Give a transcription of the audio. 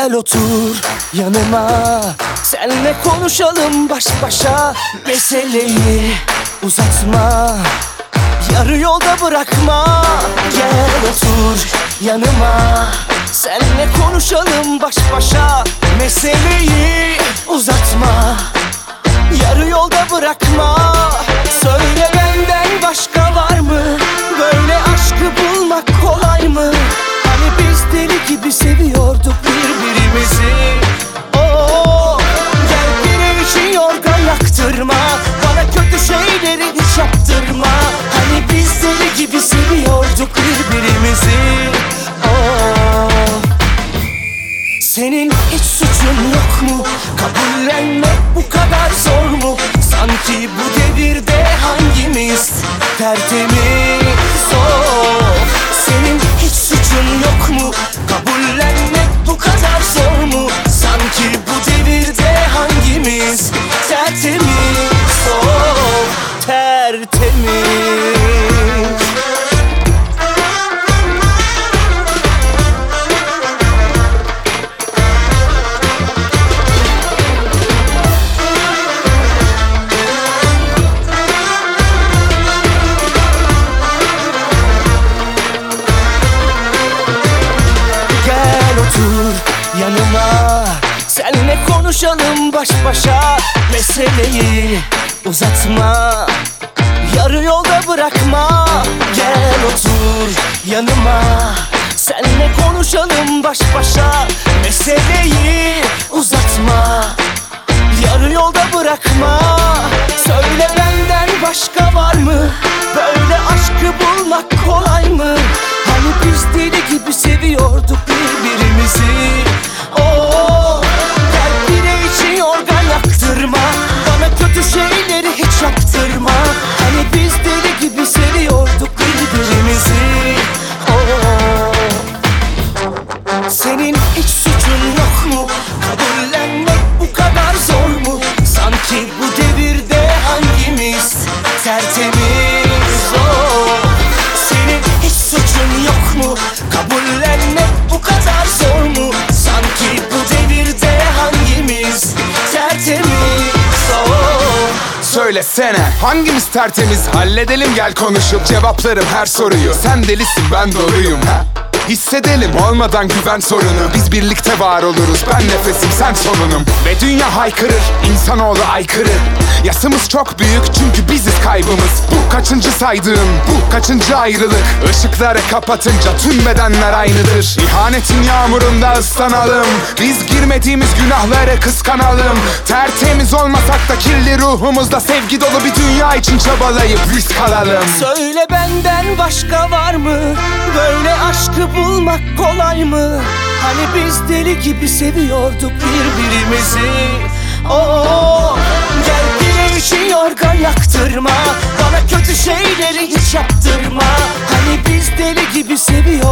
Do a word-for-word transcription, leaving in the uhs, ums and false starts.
Gel otur yanıma, senle konuşalım baş başa. Meseleyi uzatma, yarı yolda bırakma. Gel otur yanıma, senle konuşalım baş başa. Meseleyi uzatma, yarı yolda bırakma. Söyle benden başka var mı? Böyle aşkı bulmak kolay mı? Hani biz deli gibi seviyorduk birbirimizi. Oo, gel benim için yorgan yaktırma, bana kötü şeyleri hiç yaptırma. Hani biz deli gibi seviyorduk birbirimizi. Oo, senin hiç suçun yok mu? Kabullenmek bu kadar zor mu? Sanki bu devirde hangimiz tertemiz o? Senin hiç suçun yok mu? Kabullenmek bu kadar zor mu? Sanki bu devirde hangimiz tertemiz o? Tertemiz. Yanıma, seninle konuşalım baş başa. Meseleyi uzatma, yarı yolda bırakma. Gel otur yanıma, seninle konuşalım baş başa. Meseleyi uzatma, yarı yolda bırakma. Söyle benden başka var mı? Böyle aşkı bulmak kolay mı? Hani biz deli gibi seviyorduk birbirimizi. Oo, gel bire için yorgan yaktırma, bana kötü şeyleri hiç yaptırma. Hani biz deli gibi seviyorduk birbirimizi. Oo, senin hiç suçun yok mu? Kabullenmek bu kadar zor mu? Sanki bu devirde hangimiz tertemiz o? Senin hiç suçun yok mu? Kabullenmek bu kadar zor mu? Sanki bu devirde hangimiz tertemiz o? Söylesene hangimiz tertemiz, halledelim gel konuşup cevaplarım her soruyu. Sen delisin ben doğruyum ha? Hissedelim olmadan güven sorunu. Biz birlikte var oluruz, ben nefesim sen solunum. Ve dünya haykırır, insanoğlu aykırı. Yasımız çok büyük çünkü biziz kaybımız. Bu kaçıncı saydığım, bu kaçıncı ayrılık? Işıkları kapatınca tüm bedenler aynıdır. İhanetin yağmurunda ıslanalım, biz girmediğimiz günahları kıskanalım. Tertemiz olmasak da kirli ruhumuzda sevgi dolu bir dünya için çabalayıp risk alalım. Söyle benden başka var mı? Böyle aşkı bulmak kolay mı? Hani biz deli gibi seviyorduk birbirimizi. Oo, gel bire için yorgan yaktırma, bana kötü şeyleri hiç yaptırma. Hani biz deli gibi seviyorduk